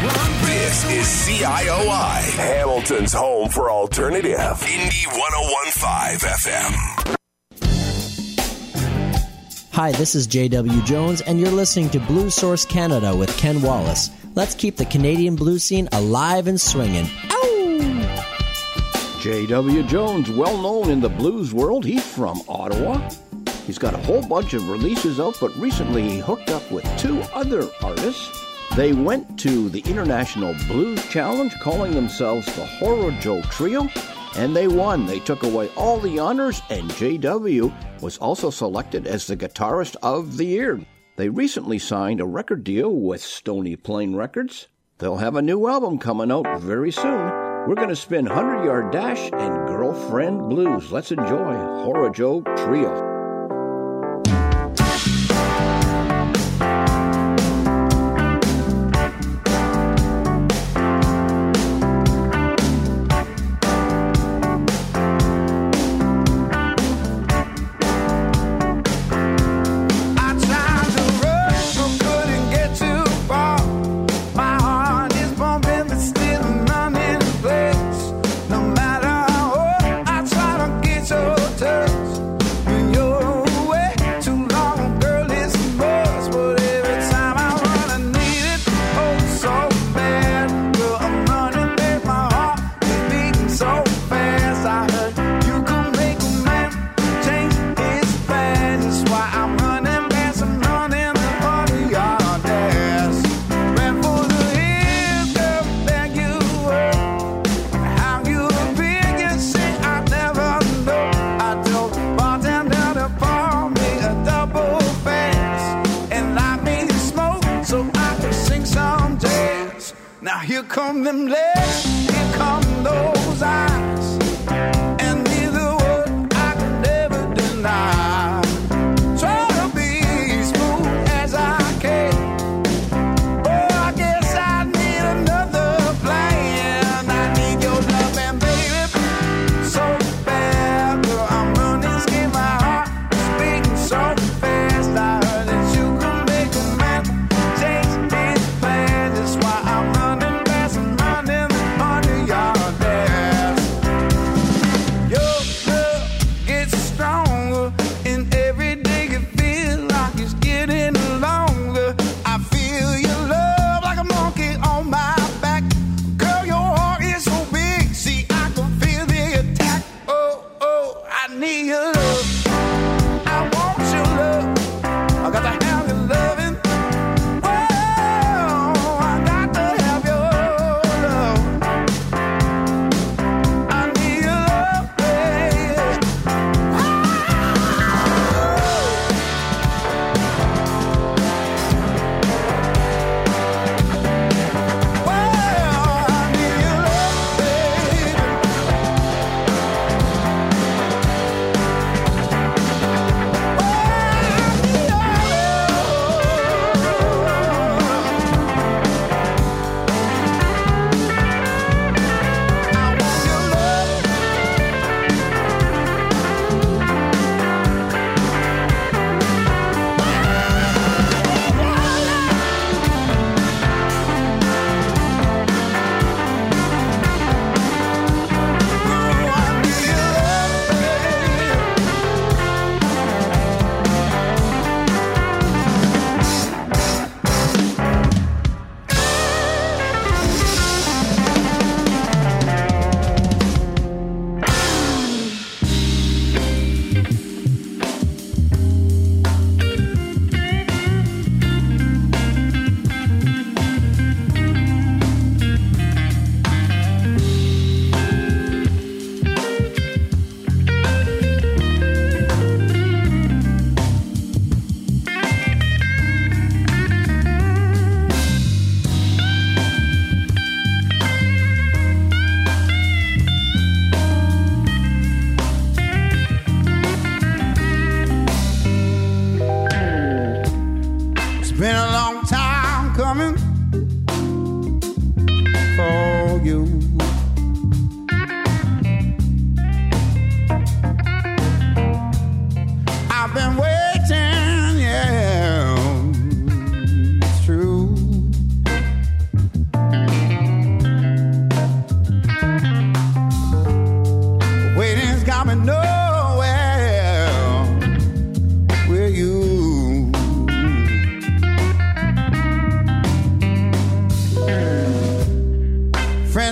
This is CIOI, Hamilton's home for alternative. Indie 101.5 FM. Hi, this is J.W. Jones, and you're listening to Blues Source Canada with Ken Wallace. Let's keep the Canadian blues scene alive and swinging. Ow! J.W. Jones, well known in the blues world. He's from Ottawa. He's got a whole bunch of releases out, but recently he hooked up with two other artists. They went to the International Blues Challenge, calling themselves the Horojo Trio, and they won. They took away all the honors, and J.W. was also selected as the Guitarist of the Year. They recently signed a record deal with Stony Plain Records. They'll have a new album coming out very soon. We're going to spin 100 Yard Dash and Girlfriend Blues. Let's enjoy Horojo Trio. Why I'm running fast and running under your dance.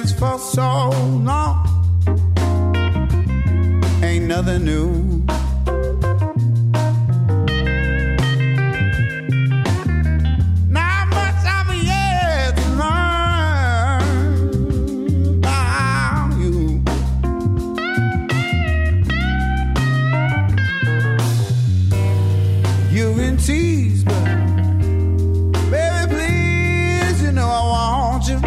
friends for so long. Ain't nothing new. Not much I've yet to learn about you. You've been teased, but baby, please, you know I want you.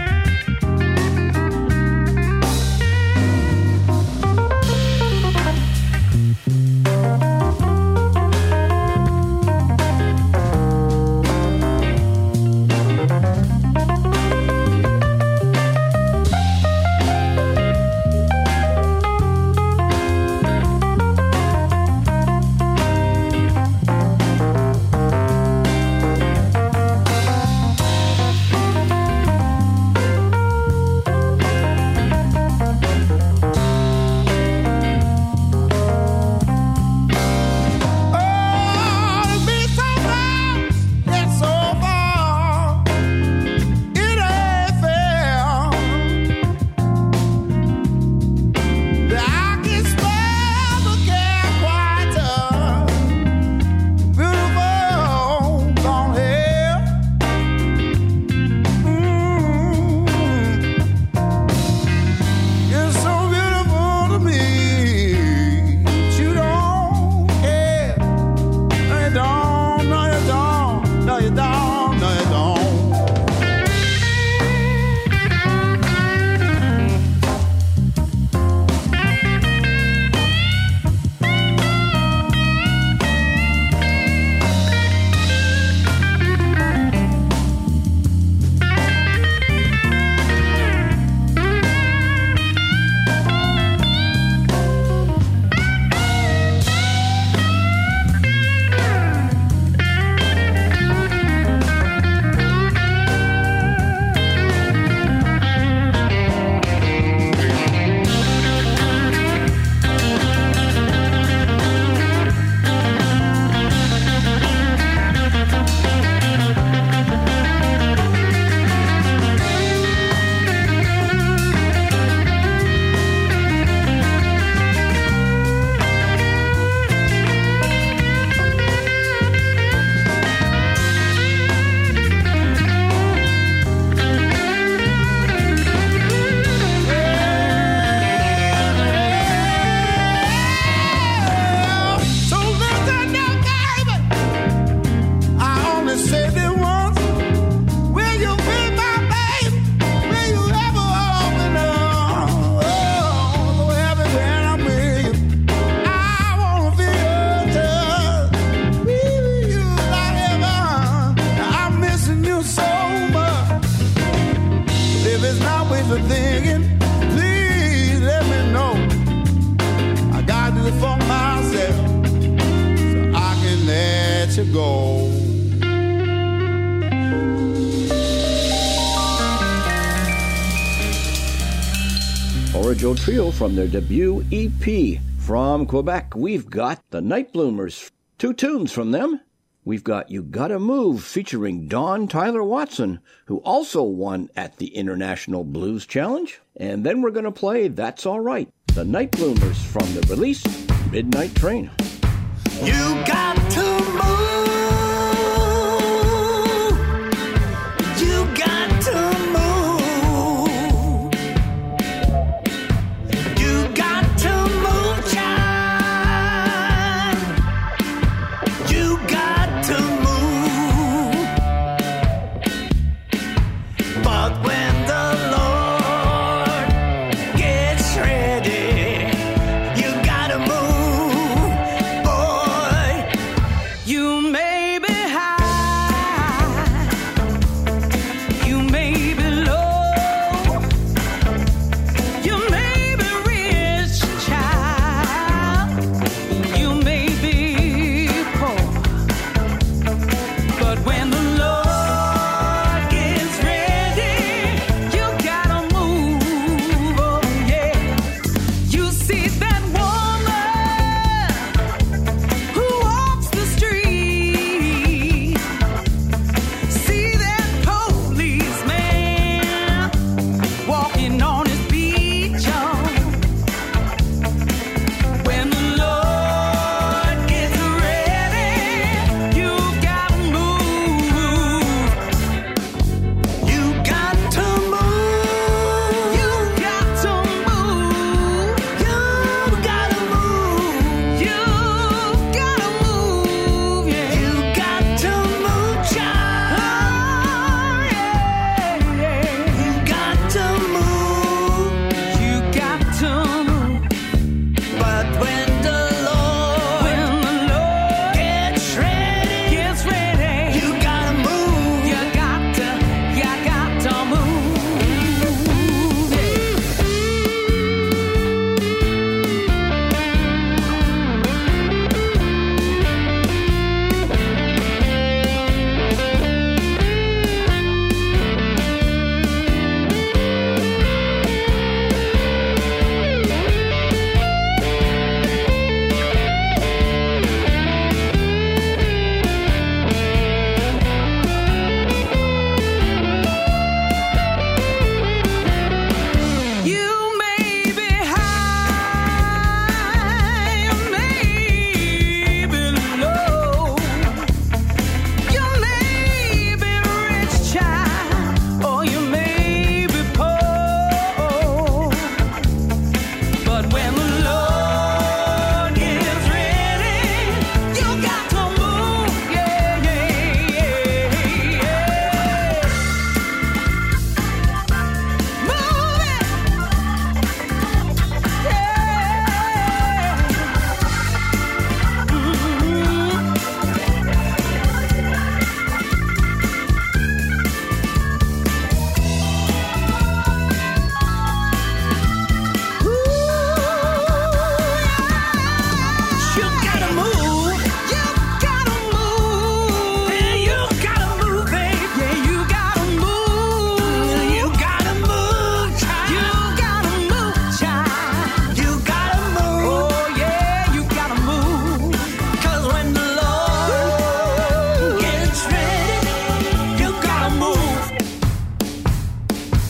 Original Trio from their debut EP. From Quebec, we've got the Night Bloomers. 2 tunes from them. We've got You Gotta Move featuring Don Tyler Watson, who also won at the International Blues Challenge. And then we're going to play That's All Right, the Night Bloomers from the release Midnight Train. You got to move. You got to move. You got to move, child. You got to move. But when the Lord gets ready, you gotta move, boy. You may be high, you may be low, you may be rich, child, you may be poor. But when the Lord gets ready,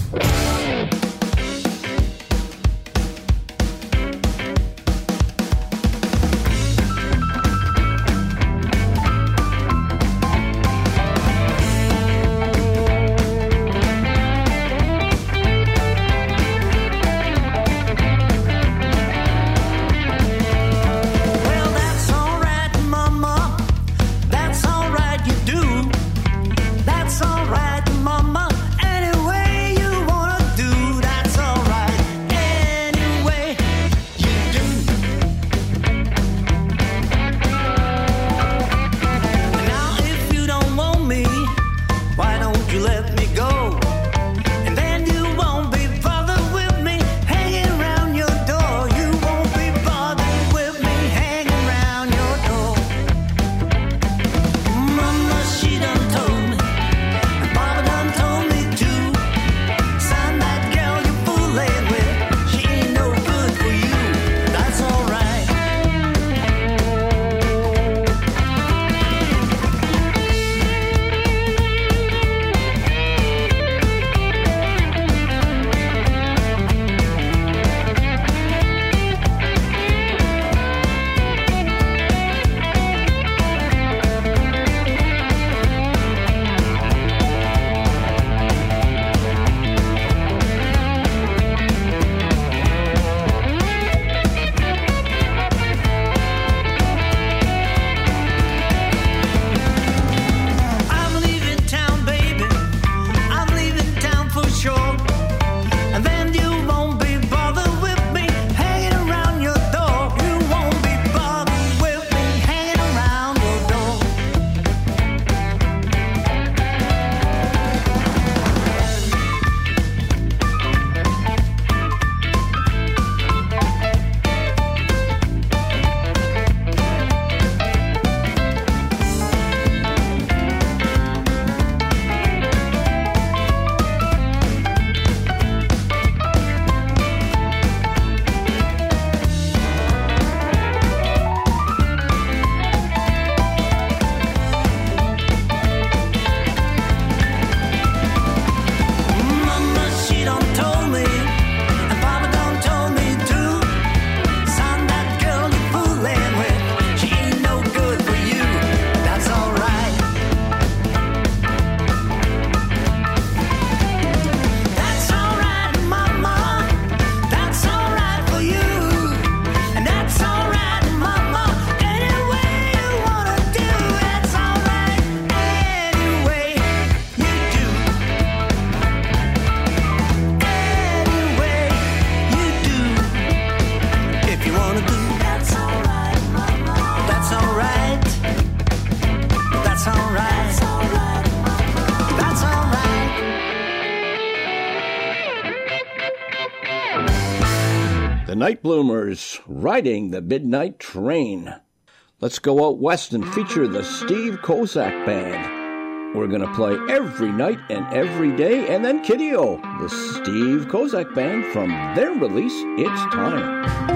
The Night Bloomers, riding the midnight train. Let's go out west and feature the Steve Kozak Band. We're going to play Every Night and Every Day, and then Kiddio, the Steve Kozak Band from their release, It's Time.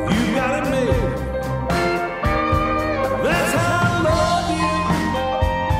That's how I love you.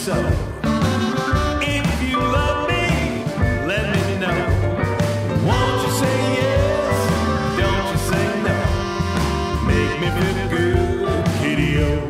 so. If you love me, let me know. Won't you say yes? Don't you say no? Make me feel good, kitty-o.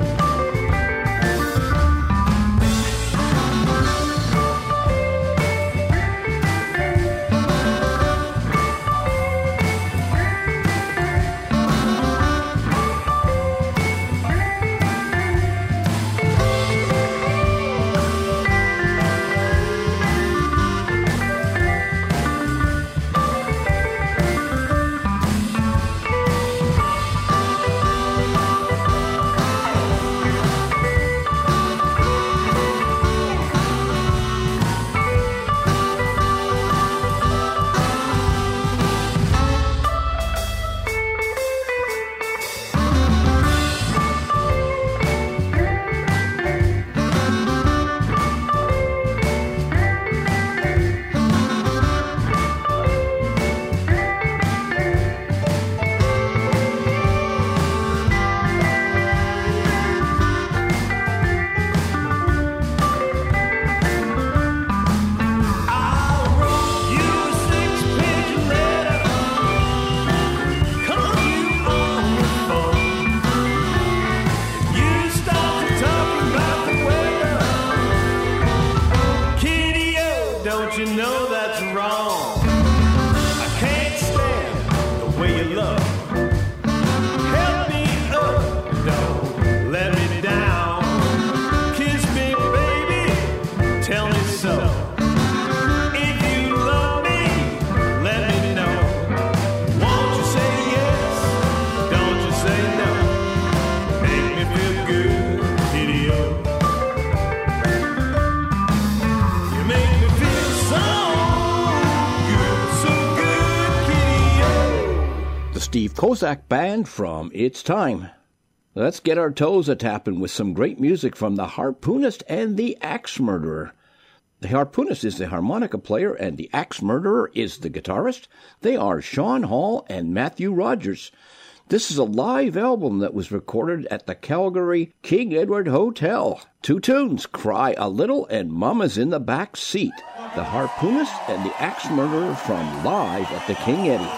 Steve Kozak Band from It's Time. Let's get our toes a-tapping with some great music from the Harpoonist and the Axe Murderer. The Harpoonist is the harmonica player and the Axe Murderer is the guitarist. They are Sean Hall and Matthew Rogers. This is a live album that was recorded at the Calgary King Edward Hotel. Two tunes, Cry a Little and Mama's in the Back Seat. The Harpoonist and the Axe Murderer from Live at the King Eddie.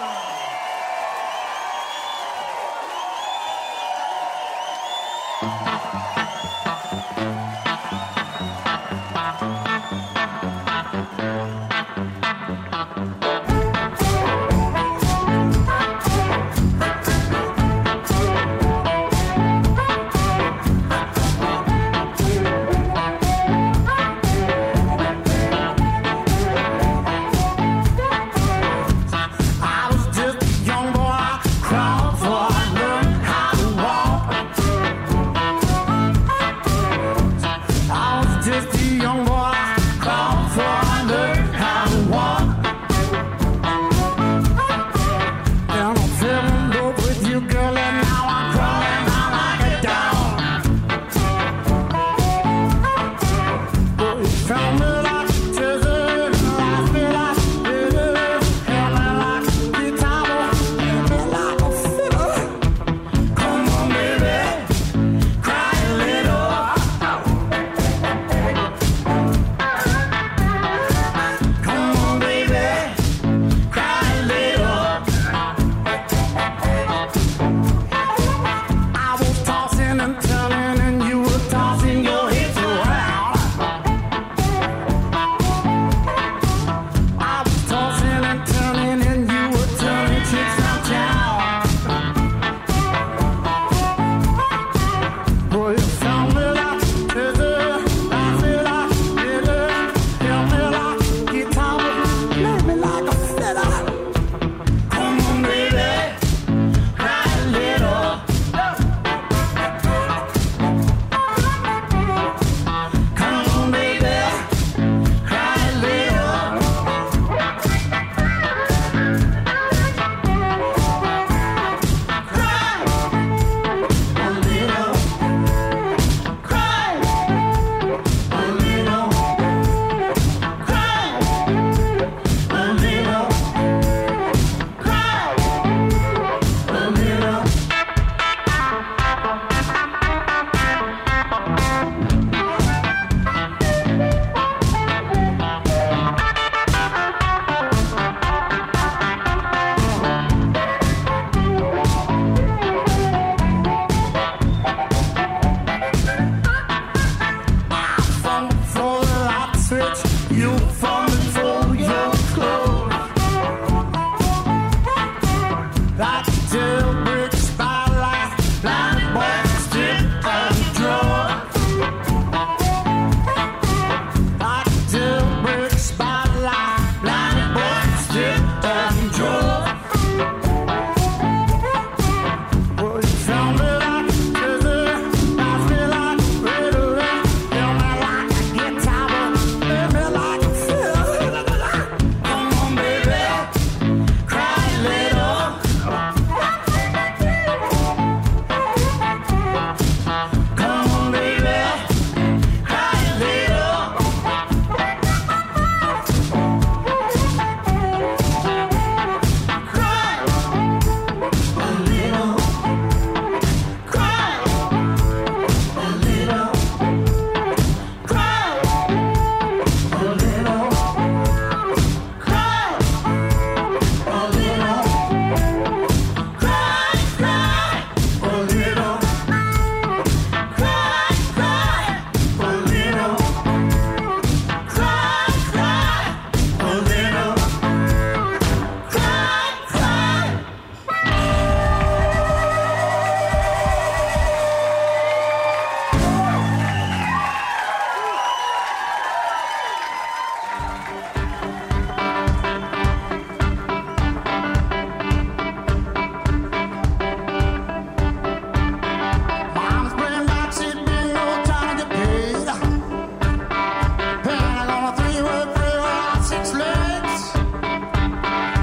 I was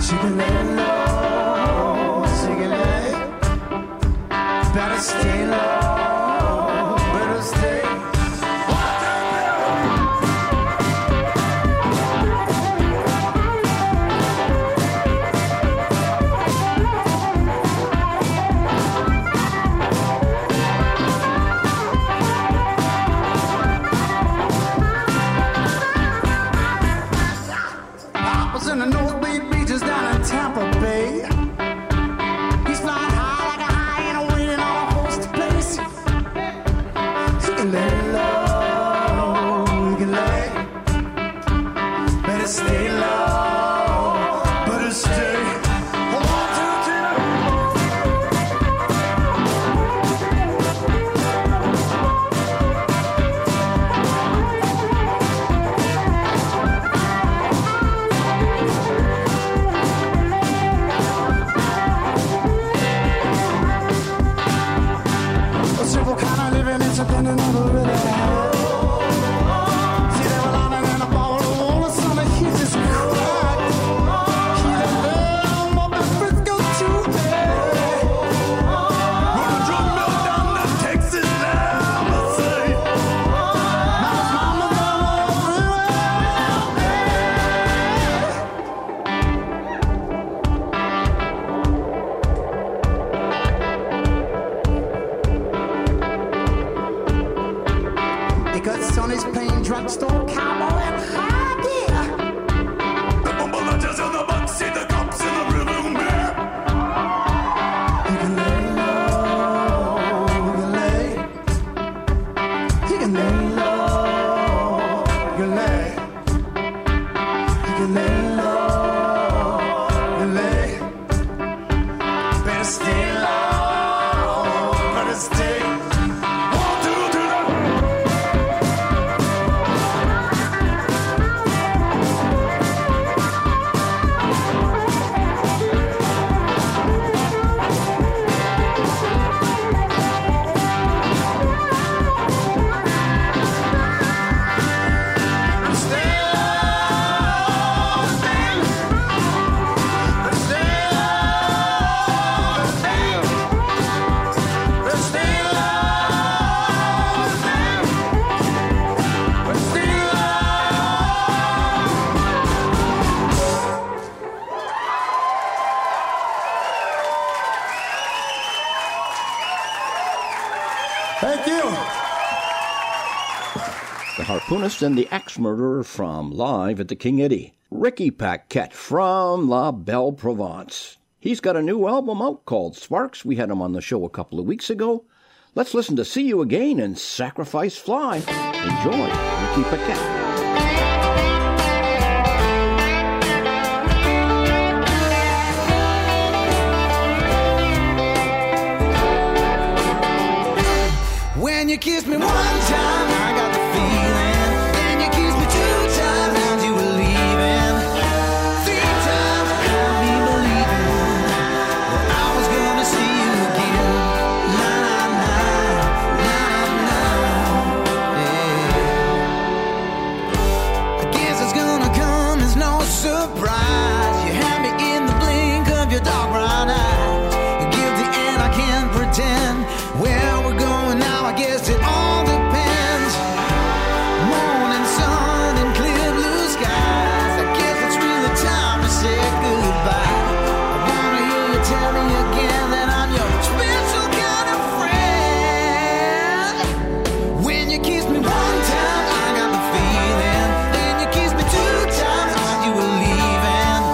She can lay low, she can lay. Better stay low, better stay. Papa's in the North Bay beaches down in Tampa Bay. He's flying high like a hyena, waiting on a host to place. He can lay low, he can lay. Better stay low, better stay. 1, 2, 3. A simple kind of living is depending on the really high. See, they were lying in a ball of wool, and some of his is cracked. He let them up in Frisco too, eh? When the drum bell down to Texas, now I say. Now his mama's all They got Sonny's playing drugstore, cowboy, and high gear. The bumblers in the backseat, the cops in the rhythm band. He can lay low, he can lay. He can lay low, he can lay. He can lay low, he can lay. Better stay low, better stay. 1, 2, 3. Thank you. The Harpoonist and the Axe Murderer from Live at the King Eddie. Ricky Paquette from La Belle Provence. He's got a new album out called Sparks. We had him on the show a couple of weeks ago. Let's listen to See You Again and Sacrifice Fly. Enjoy, Ricky Paquette. When you kiss me one time, I got the feeling. Then you kiss me 2 times, and you were leaving. 3 times, had me believing that I was gonna see you again. Na na na na na, yeah. I guess it's gonna come as no surprise. You had me in the blink of your dark brown eyes. Guilty and I can't pretend where we're going now. I guess it all depends. Morning sun and clear blue skies. I guess it's really time to say goodbye. I wanna hear you tell me again that I'm your special kind of friend. When you kiss me 1 time, I got the feeling. Then you kiss me 2 times, and you were leaving.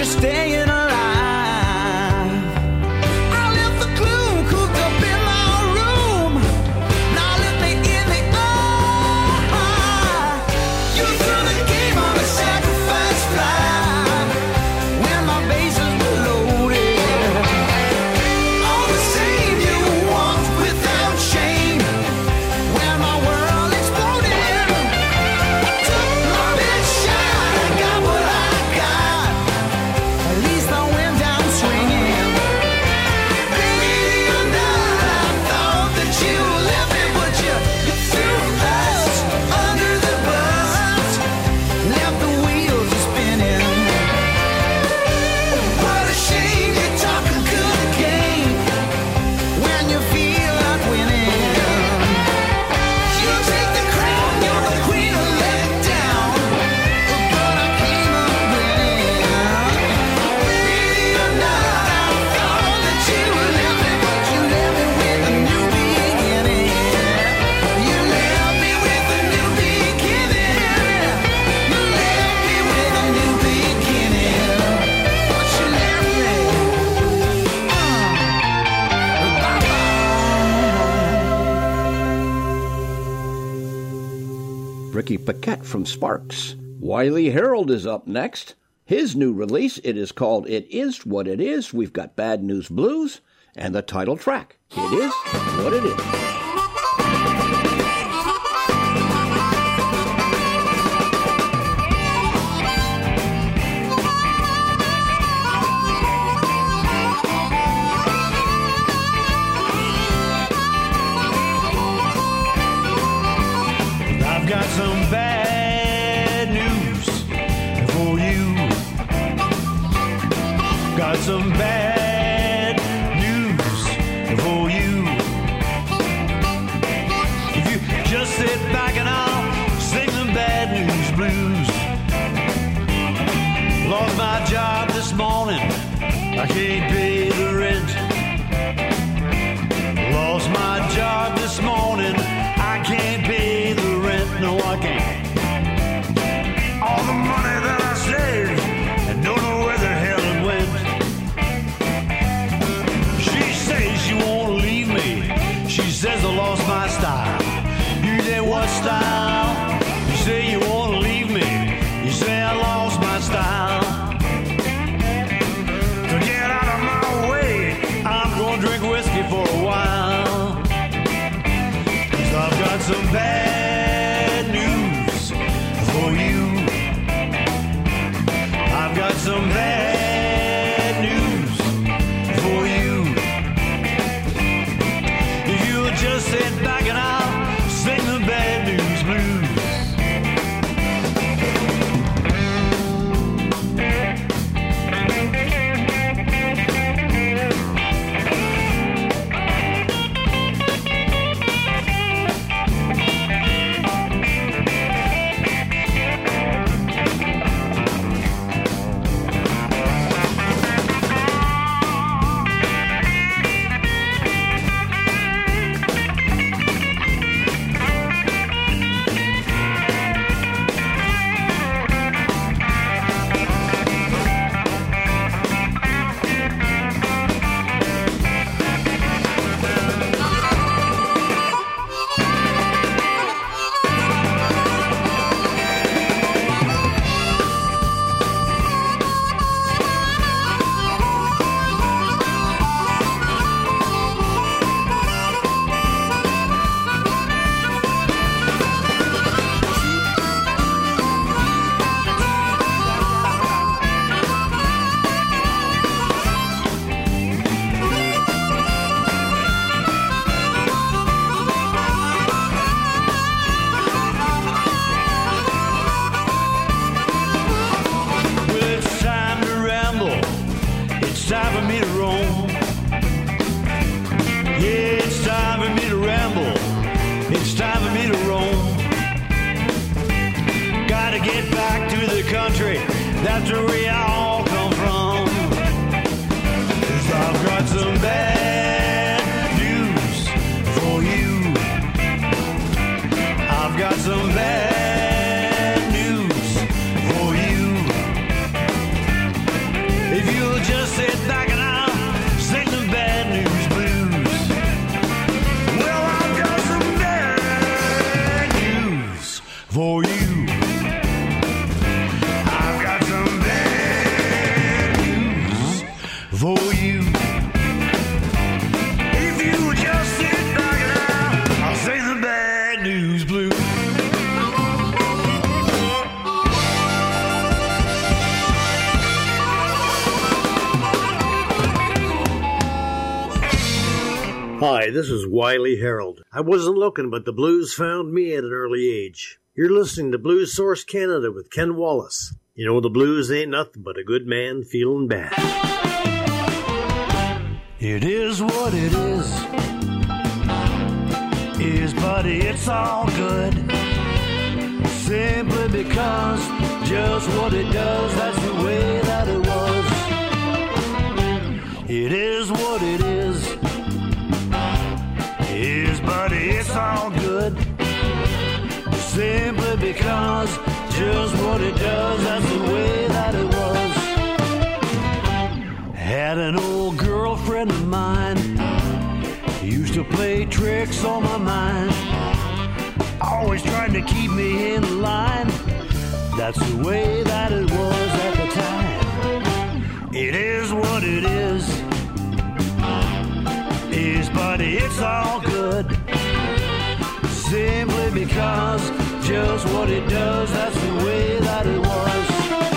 just staying alive. I left the gloom cooped up in my room. Now let me in the eye. You threw the game on a sacrifice fly when my bases were loaded. All the same, you walked without shame when my world exploded. Took my best shot, I got what I got. At least I went down swinging. Baby, or not, I thought that you left me, but you threw us under the bus, left the wheels a spinning. What a shame you're talking good again when you feel like winning. You take the crown, you're the queen of letdown, but I came up winning. Baby, or not, I thought that you left me, but you left me with a new beginning. You left me with a new beginning. You left me with a new beginning. But you left me. Ricky Paquette from Sparks. Wiley Harold is up next. His new release, it is called It Is What It Is. We've got Bad News Blues and the title track, It Is What It Is. I've got some bad news for you. Got some bad news for you. If you just sit back and I'll sing the bad news blues. Lost my job this morning, I can't pay the rent. Lost my job this morning, I can't pay the rent, no I can't. All the money that I saved, I don't know where the hell it went. She says she won't leave me, she says I lost my style. You say what style? You say you won't leave me, you say I lost my style. So get out of my way, I'm gonna drink whiskey for a while. 'Cause I've got some bad news for you. I've got some bad news for you. If you'll just sit back and I'll sing the bad news blues. country, that's where we all come from. 'Cause I've got some bad news for you. I've got some bad news for you. Hi, this is Wiley Harold. I wasn't looking, but the blues found me at an early age. You're listening to Blues Source Canada with Ken Wallace. You know, the blues ain't nothing but a good man feeling bad. It is what it is, buddy, it's all good. Simply because just what it does, that's the way that it was. It is what it is, buddy, it's all good. Simply because just what it does, that's the way that it was. Had an old girlfriend of mine, used to play tricks on my mind, always trying to keep me in line. That's the way that it was at the time. It is what it is, buddy, it's all good. Simply because just what it does, that's the way that it was.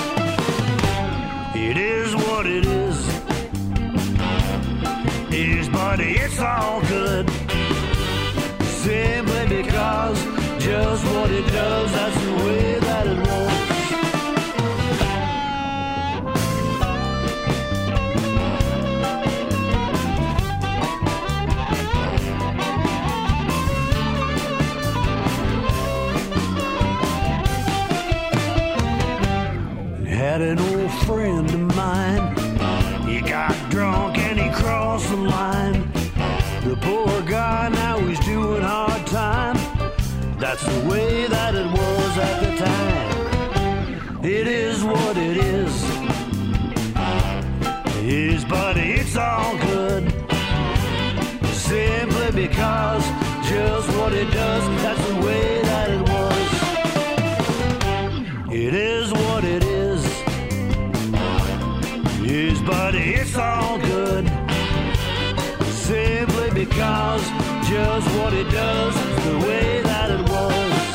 It is what it is, buddy, it's all good. Simply because just what it does, that's the way that it was. Had an old friend of mine, he got drunk and he crossed the line. The poor guy, now he's doing hard time. That's the way that it was at the time. It is what it is, buddy, it's all good. Simply because just what it does, that's the way that it was. It is what it is, buddy, it's all good. Simply because just what it does is the way that it was.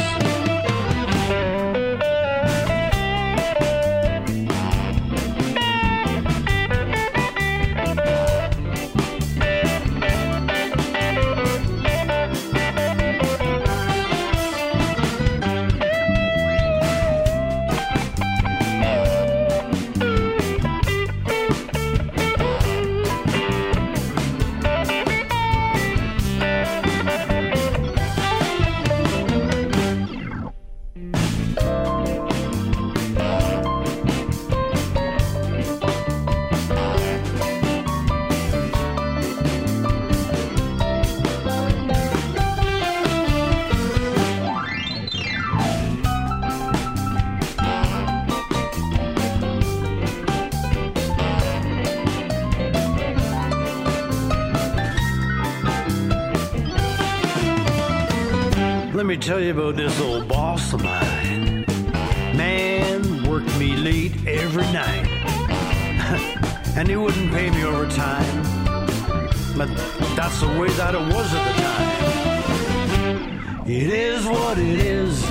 Let me tell you about this old boss of mine. Man, worked me late every night. And he wouldn't pay me overtime. But that's the way that it was at the time. It is what it is.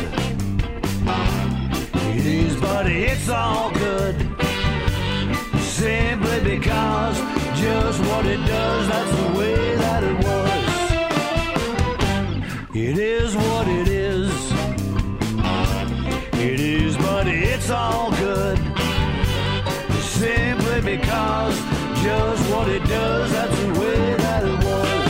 It is, buddy, it's all good. Simply because just what it does, that's the way that it was. It is what it is. It is, buddy, it's all good. Simply because just what it does, that's the way that it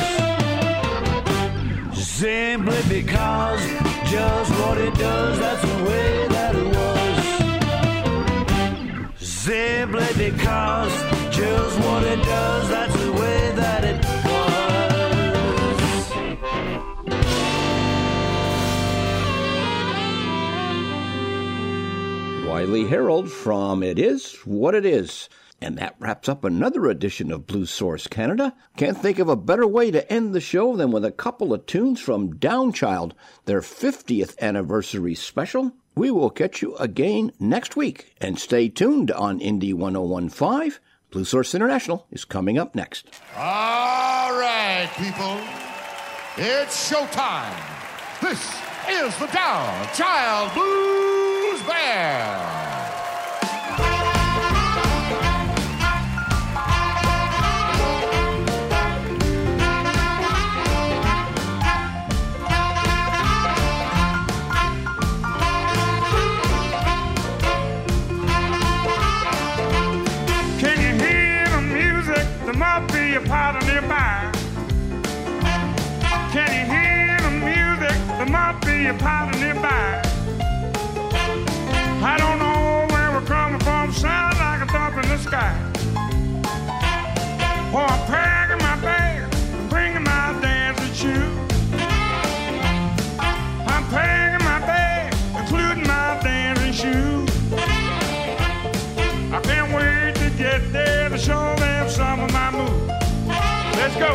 was. Simply because just what it does, that's the way that it was. Simply because just what it does, that's the way that it was. Wiley Harold from It Is What It Is. And that wraps up another edition of Blues Source Canada. Can't think of a better way to end the show than with a couple of tunes from Downchild, their 50th anniversary special. We will catch you again next week. And stay tuned on Indie 101.5. Blues Source International is coming up next. All right, people. It's showtime. This is the Downchild Blues Band. be a party nearby. Can you hear the music? There might be a party nearby. I don't know where we're coming from, sound like a thump in the sky. Oh, I'm packing my bag, bringing my dancing shoes. I'm packing my bag, including my dancing shoes. I can't wait to get there to show them some of my moves. Let's go.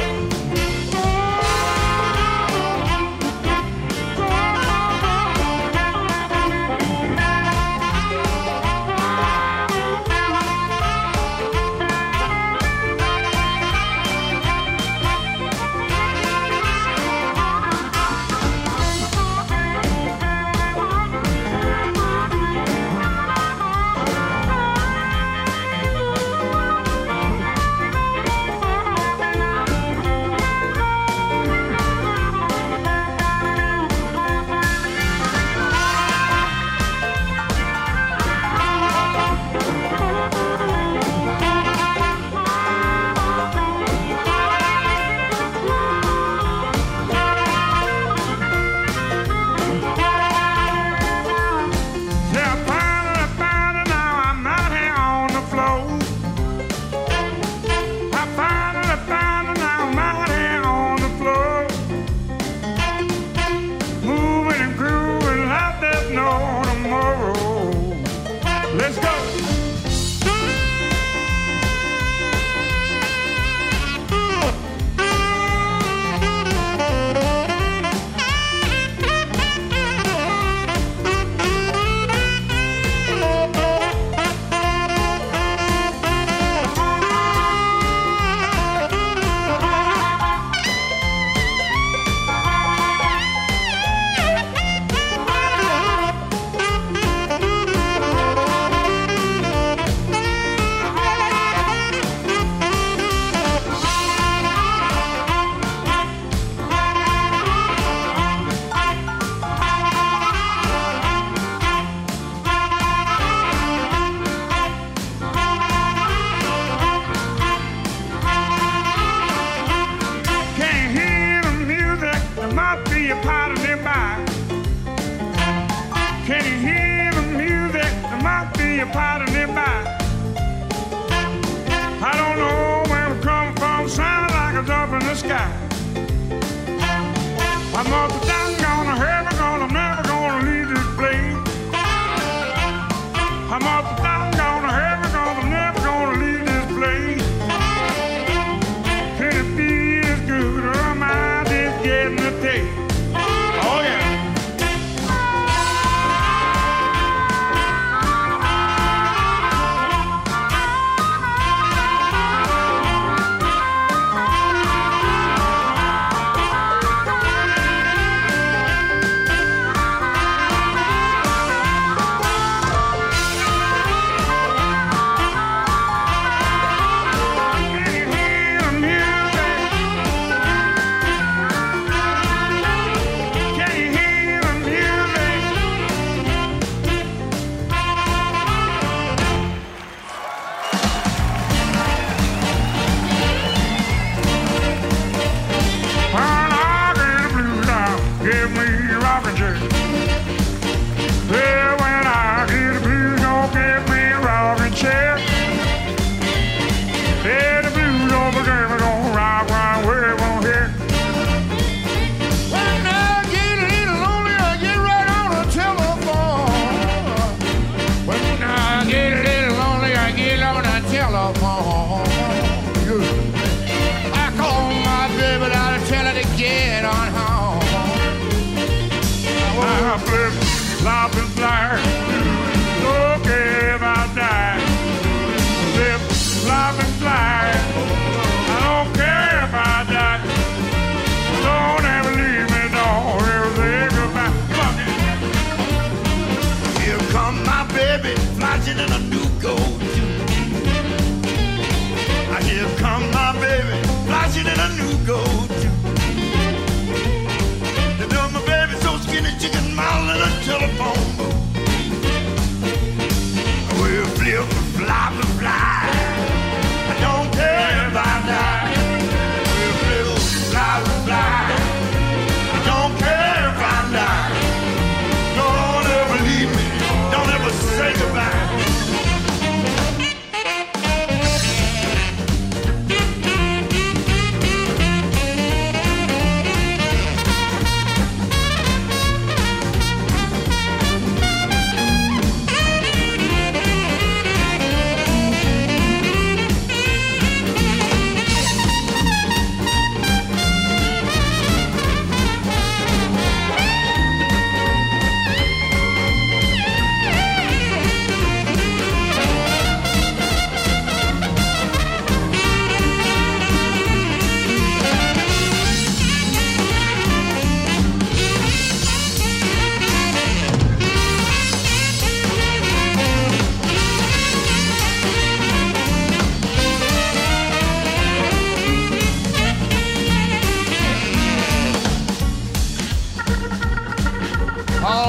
Fly, I don't care if I die.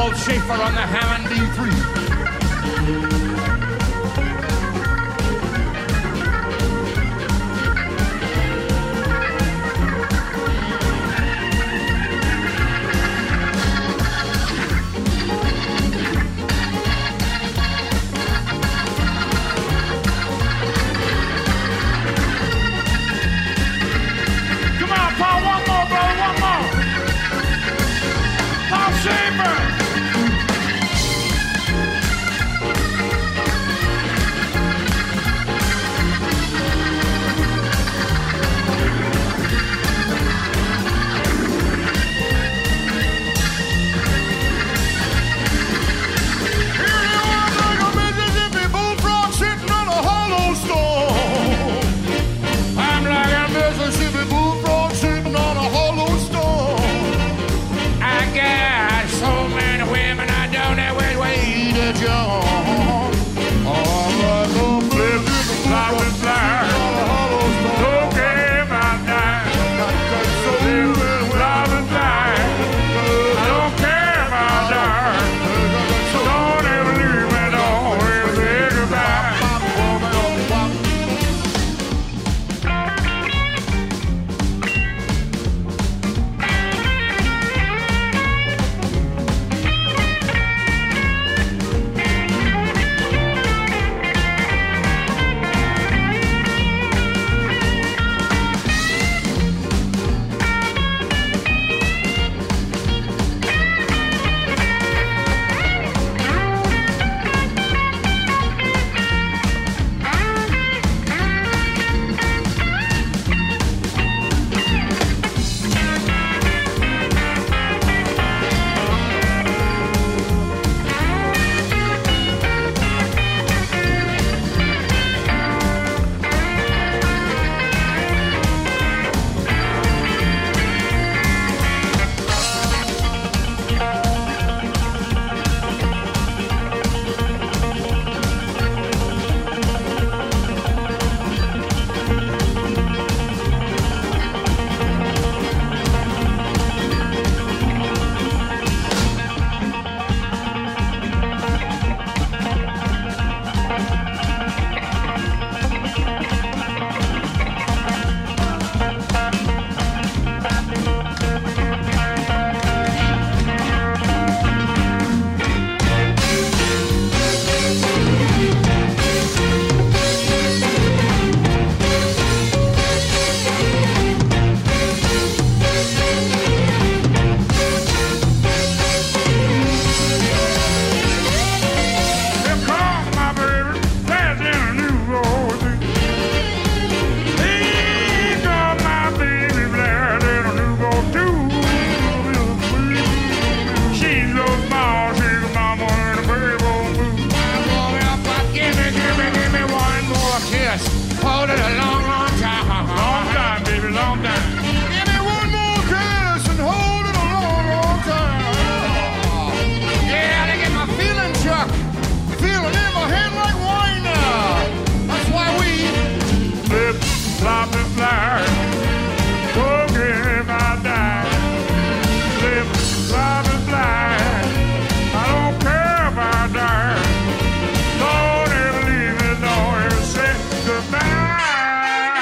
Schaefer on the Hammond D3.